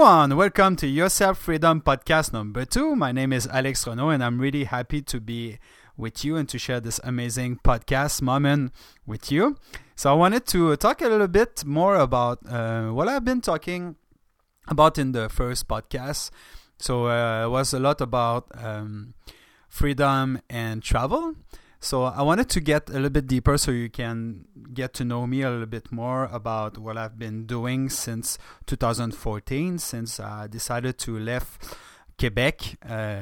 everyone, welcome to Yourself Freedom podcast number 2. My name is Alex Renaud and I'm really happy to be with you and to share this amazing podcast moment with you. So I wanted to talk a little bit more about what I've been talking about in the first podcast. So it was a lot about freedom and travel. So I wanted to get a little bit deeper so you can get to know me a little bit more about what I've been doing since 2014, since I decided to leave Quebec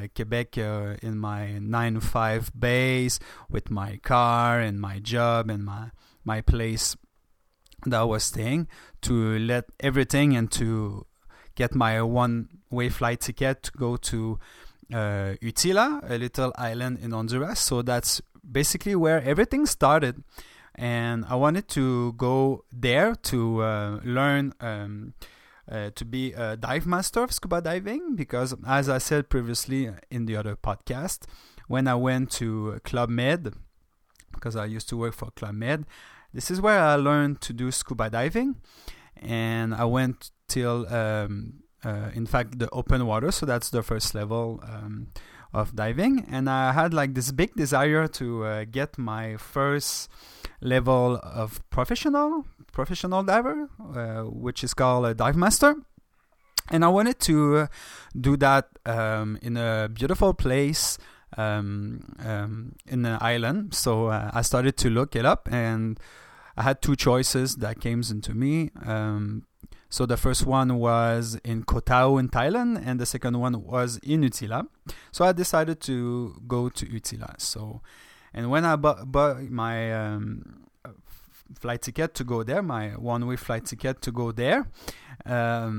in my 9-to-5 base with my car and my job and my place that I was staying, to let everything and to get my one-way flight ticket to go to Utila, a little island in Honduras. So that's basically where everything started, and I wanted to go there to learn to be a dive master of scuba diving, because as I said previously in the other podcast, when I went to Club Med, because I used to work for Club Med, this is where I learned to do scuba diving, and I went till in fact the open water, so that's the first level of diving, and I had like this big desire to get my first level of professional diver, which is called a dive master, and I wanted to do that in a beautiful place in an island. So I started to look it up, and I had two choices that came into me. So the first one was in Koh Tao in Thailand, and the second one was in Utila. So I decided to go to Utila. So, and when I bought my flight ticket to go there, my one-way flight ticket to go there, I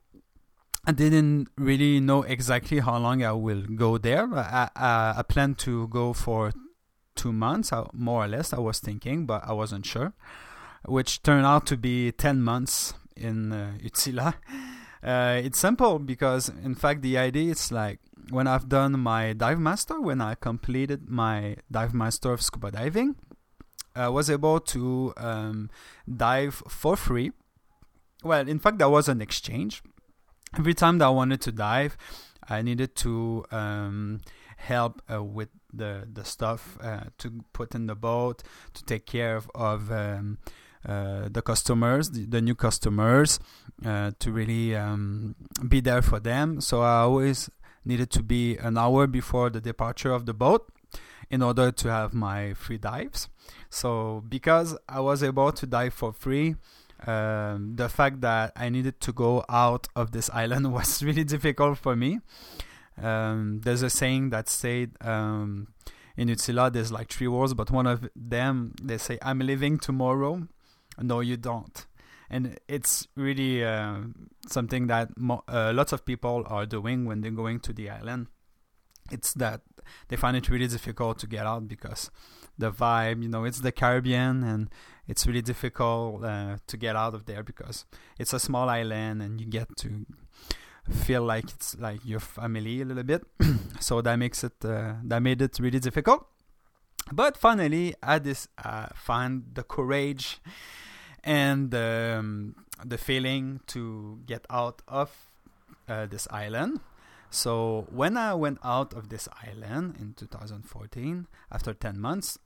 didn't really know exactly how long I will go there. I planned to go for 2 months, more or less, I was thinking, but I wasn't sure, which turned out to be 10 months in Utila. It's simple because, in fact, the idea is like when I've done my dive master, when I completed my dive master of scuba diving, I was able to dive for free. Well, in fact, that was an exchange. Every time that I wanted to dive, I needed to help with the stuff to put in the boat, to take care of the customers, the new customers, to really be there for them. So I always needed to be an hour before the departure of the boat in order to have my free dives. So because I was able to dive for free, the fact that I needed to go out of this island was really difficult for me. There's a saying that said in Utila, there's like 3 words, but one of them, they say, "I'm leaving tomorrow." No, you don't. And it's really something that lots of people are doing when they're going to the island. It's that they find it really difficult to get out because the vibe, it's the Caribbean, and it's really difficult to get out of there because it's a small island and you get to feel like it's like your family a little bit. So that made it really difficult. But finally, I find the courage and the feeling to get out of this island. So when I went out of this island in 2014, after 10 months,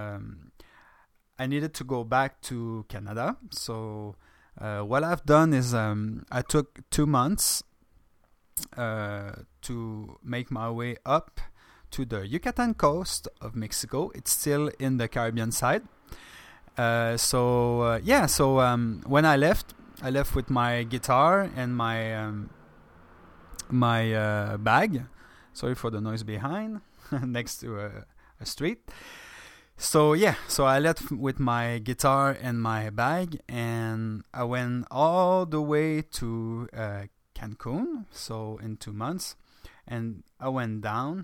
I needed to go back to Canada. So what I've done is I took 2 months to make my way up to the Yucatan coast of Mexico. It's still in the Caribbean side. So when I left with my guitar and my bag. Sorry for the noise behind, next to a street. So I left with my guitar and my bag, and I went all the way to Cancun. So in 2 months, and I went down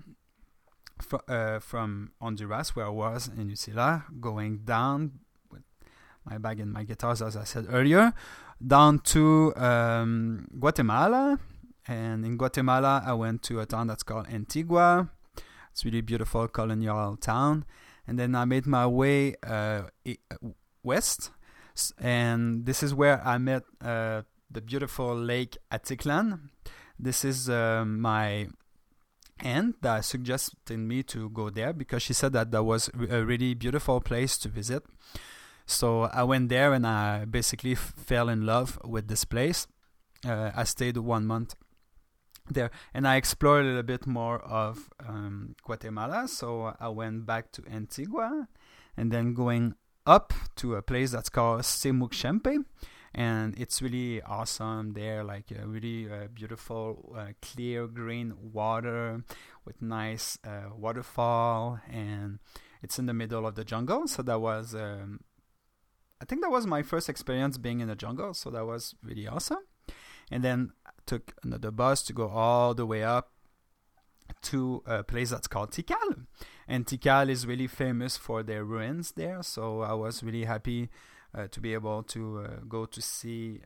from Honduras, where I was in Utila, going down with my bag and my guitars, as I said earlier, down to Guatemala. And in Guatemala, I went to a town that's called Antigua. It's a really beautiful colonial town. And then I made my way west. And this is where I met the beautiful Lake Atiklan. This is my aunt that suggested me to go there because she said that was a really beautiful place to visit. So I went there and I basically fell in love with this place. I stayed 1 month there and I explored a little bit more of Guatemala. So I went back to Antigua and then going up to a place that's called Semucxempe. And it's really awesome there, like a really beautiful, clear green water with nice waterfall, and it's in the middle of the jungle. So that was, I think that was my first experience being in the jungle. So that was really awesome. And then I took another bus to go all the way up to a place that's called Tikal. And Tikal is really famous for their ruins there. So I was really happy to be able to go to see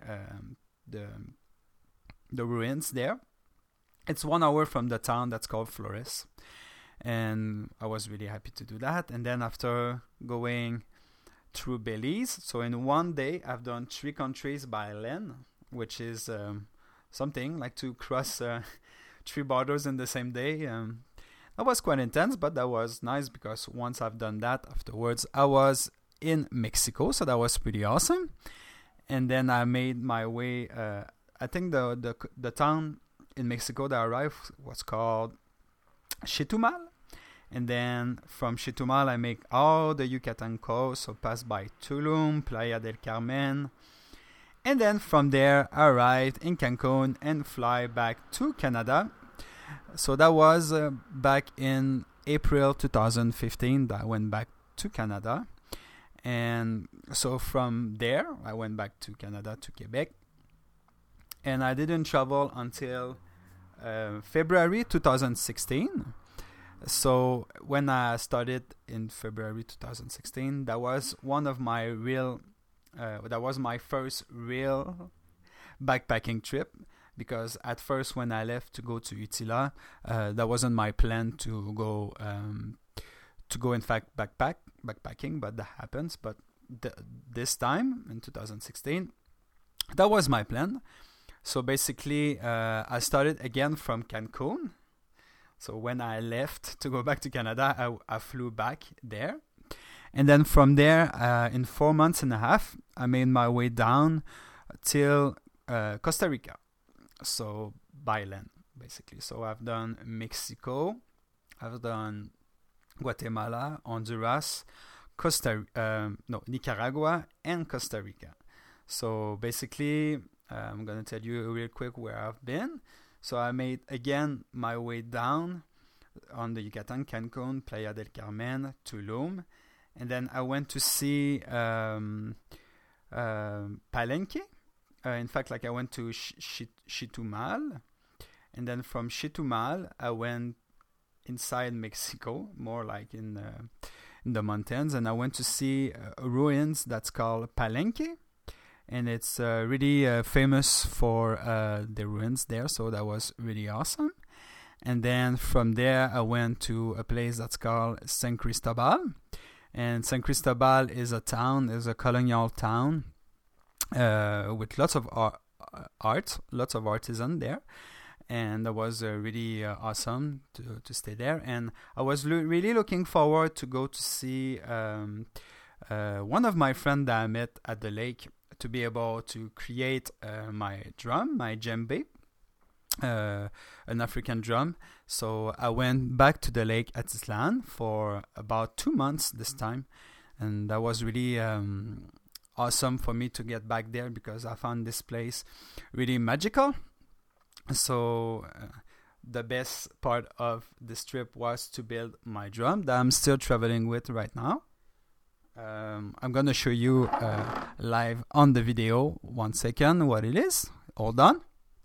the ruins there. It's 1 hour from the town that's called Flores, and I was really happy to do that. And then after going through Belize, so in 1 day I've done 3 countries by land, which is something like to cross 3 borders in the same day. That was quite intense, but that was nice because once I've done that, afterwards I was in Mexico, so that was pretty awesome. And then I made my way. I think the town in Mexico that I arrived was called Chetumal, and then from Chetumal I make all the Yucatan coast, so pass by Tulum, Playa del Carmen, and then from there I arrived in Cancun and fly back to Canada. So that was back in April 2015 that I went back to Canada. And so from there, I went back to Canada, to Quebec. And I didn't travel until February 2016. So when I started in February 2016, that was my first real backpacking trip. Because at first when I left to go to Utila, that wasn't my plan to go in fact backpacking, but that happens. But this time in 2016, that was my plan. So basically I started again from Cancun. So when I left to go back to Canada, I flew back there, and then from there in 4 months and a half I made my way down till Costa Rica, so by land basically. So I've done Mexico, I've done Guatemala, Honduras, Nicaragua, and Costa Rica. So basically, I'm going to tell you real quick where I've been. So I made, again, my way down on the Yucatan, Cancun, Playa del Carmen, Tulum. And then I went to see Palenque. In fact, I went to Chetumal. And then from Chetumal, I went inside Mexico, more like in the mountains, and I went to see ruins that's called Palenque, and it's really famous for the ruins there, so that was really awesome. And then from there I went to a place that's called San Cristobal, and San Cristobal is a colonial town with lots of art, lots of artisan there. And that was really awesome to stay there. And I was really looking forward to go to see one of my friends that I met at the lake, to be able to create my drum, my djembe, an African drum. So I went back to the lake Atitlan for about 2 months this time. And that was really awesome for me to get back there because I found this place really magical. So the best part of this trip was to build my drum that I'm still traveling with right now. I'm going to show you live on the video 1 second what it is. Hold on.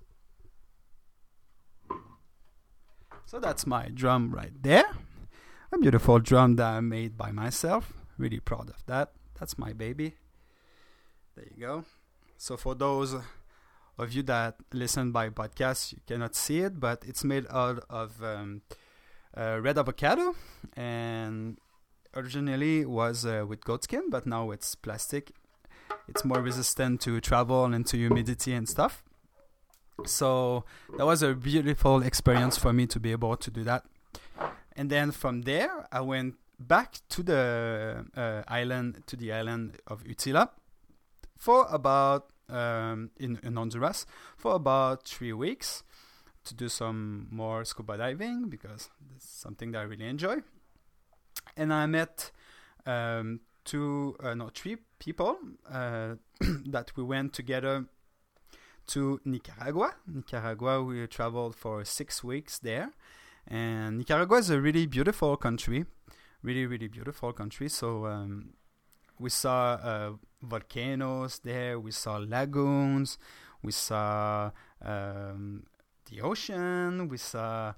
So that's my drum right there. A beautiful drum that I made by myself. Really proud of that. That's my baby. There you go. So for those of you that listen by podcast, you cannot see it, but it's made out of red avocado, and originally was with goat skin, but now it's plastic. it's more resistant to travel and to humidity and stuff. So that was a beautiful experience for me to be able to do that. And then from there, I went back to the island of Utila for about in Honduras for about 3 weeks to do some more scuba diving, because it's something that I really enjoy. And I met 3 people that we went together to Nicaragua. We traveled for 6 weeks there. And Nicaragua is a really beautiful country. Really, really beautiful country. So we saw volcanoes there. We saw lagoons. We saw the ocean. We saw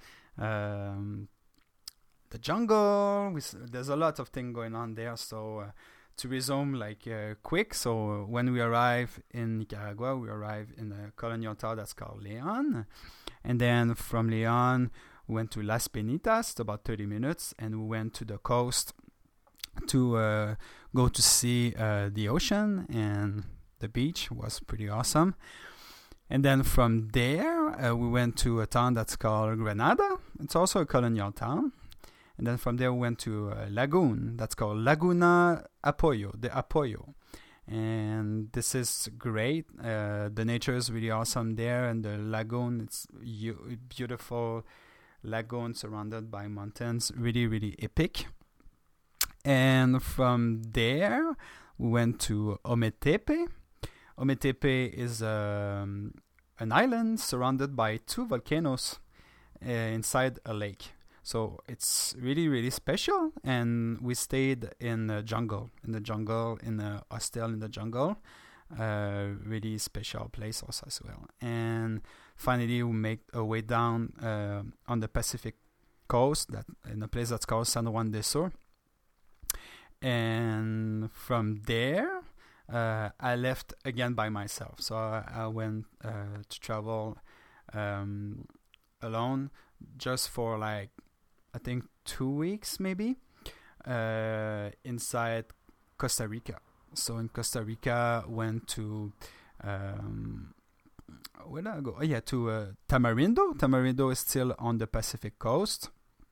the jungle. There's a lot of things going on there. So to resume quick, so when we arrive in Nicaragua, we arrive in a colonial town that's called Leon. And then from Leon, we went to Las Penitas, about 30 minutes, and we went to the coast to go to see the ocean, and the beach was pretty awesome. And then from there, we went to a town that's called Granada. It's also a colonial town. And then from there, we went to a lagoon that's called Laguna Apoyo, the Apoyo. And this is great. The nature is really awesome there. And the lagoon, it's beautiful lagoon surrounded by mountains. Really, really epic. And from there, we went to Ometepe. Ometepe is an island surrounded by 2 volcanoes inside a lake. So it's really, really special. And we stayed in a hostel in the jungle. Really special place also as well. And finally, we make a way down on the Pacific coast, in a place that's called San Juan de Sur. And from there, I left again by myself. So I went to travel alone just for I think 2 weeks maybe inside Costa Rica. So in Costa Rica, went to where did I go? To Tamarindo. Tamarindo is still on the Pacific coast.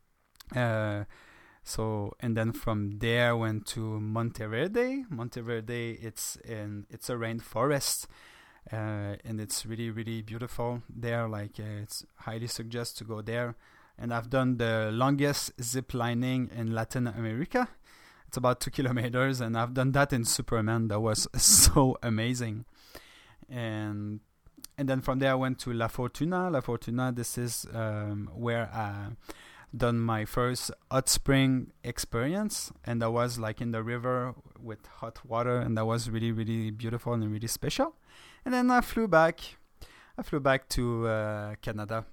And then from there went to Monteverde. Monteverde, it's a rainforest, and it's really, really beautiful there. It's highly suggest to go there. And I've done the longest zip lining in Latin America. It's about 2 kilometers, and I've done that in Superman. That was so amazing. And then from there I went to La Fortuna. La Fortuna, this is where I done my first hot spring experience, and that was in the river with hot water, and that was really, really beautiful and really special. And then I flew back to Canada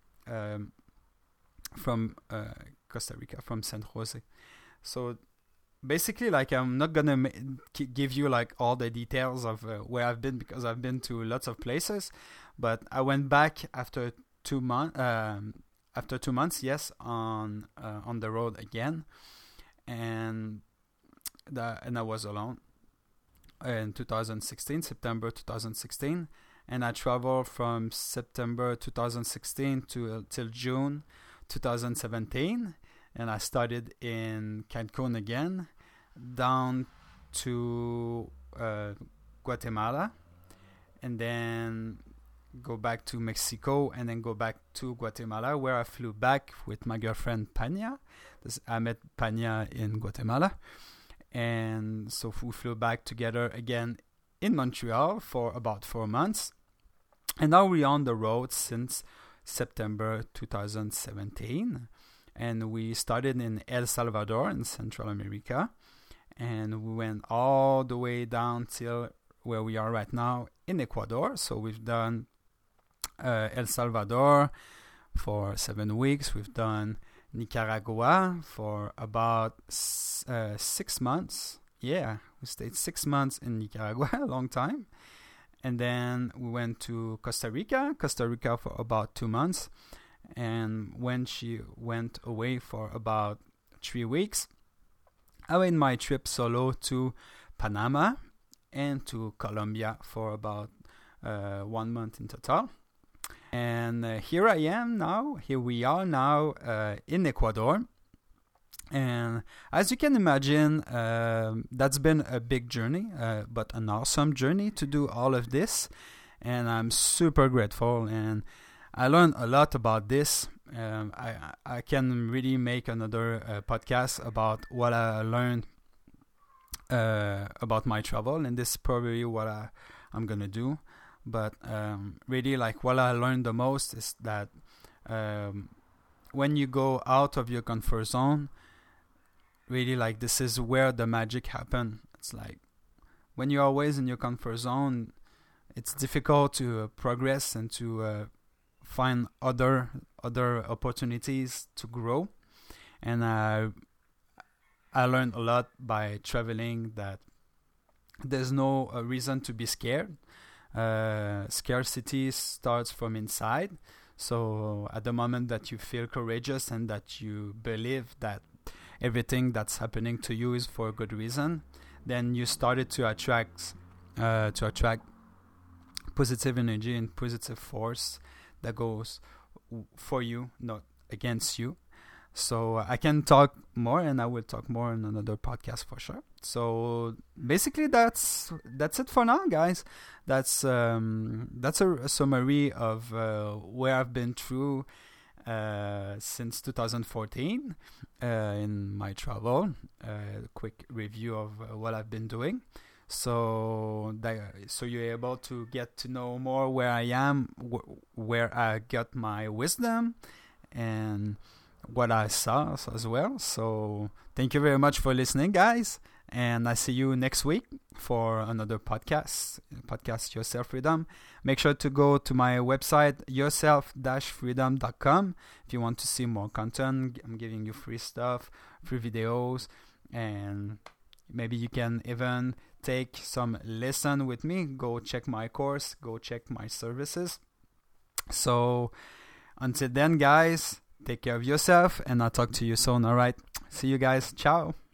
from Costa Rica, from San Jose. So basically, I'm not gonna give you all the details of where I've been, because I've been to lots of places, but I went back after 2 months. After 2 months, yes, on the road again, and I was alone in September 2016, and I traveled from September 2016 till June 2017, and I started in Cancun again, down to Guatemala, and then go back to Mexico, and then go back to Guatemala, where I flew back with my girlfriend Pania. I met Pania in Guatemala, and so we flew back together again in Montreal for about 4 months, and now we're on the road since September 2017, and we started in El Salvador in Central America, and we went all the way down till where we are right now in Ecuador. So we've done El Salvador for 7 weeks. We've done Nicaragua for about 6 months. Yeah, we stayed 6 months in Nicaragua, a long time. And then we went to Costa Rica for about 2 months. And when she went away for about 3 weeks, I went my trip solo to Panama. and to Colombia for about 1 month in total. And here we are now in Ecuador. And as you can imagine, that's been a big journey, but an awesome journey to do all of this. And I'm super grateful, and I learned a lot about this. I can really make another podcast about what I learned about my travel, and this is probably what I'm gonna do. But really, like, what I learned the most is that when you go out of your comfort zone, really, like, this is where the magic happens. It's like when you're always in your comfort zone, it's difficult to progress and to find other opportunities to grow. And I learned a lot by traveling that there's no reason to be scared. Scarcity starts from inside. So at the moment that you feel courageous and that you believe that everything that's happening to you is for a good reason, then you started to attract positive energy and positive force that goes for you, not against you. So I can talk more, and I will talk more in another podcast for sure. So basically, that's it for now, guys. That's a summary of where I've been through since 2014 in my travel. Quick review of what I've been doing. So you're able to get to know more where I am, where I got my wisdom, and what I saw as well. So thank you very much for listening, guys, and I see you next week for another podcast Yourself Freedom. Make sure to go to my website, yourself-freedom.com, if you want to see more content. I'm giving you free stuff, free videos, and maybe you can even take some lesson with me. Go check my course, go check my services. So until then, guys, take care of yourself, and I'll talk to you soon. All right, see you guys. Ciao.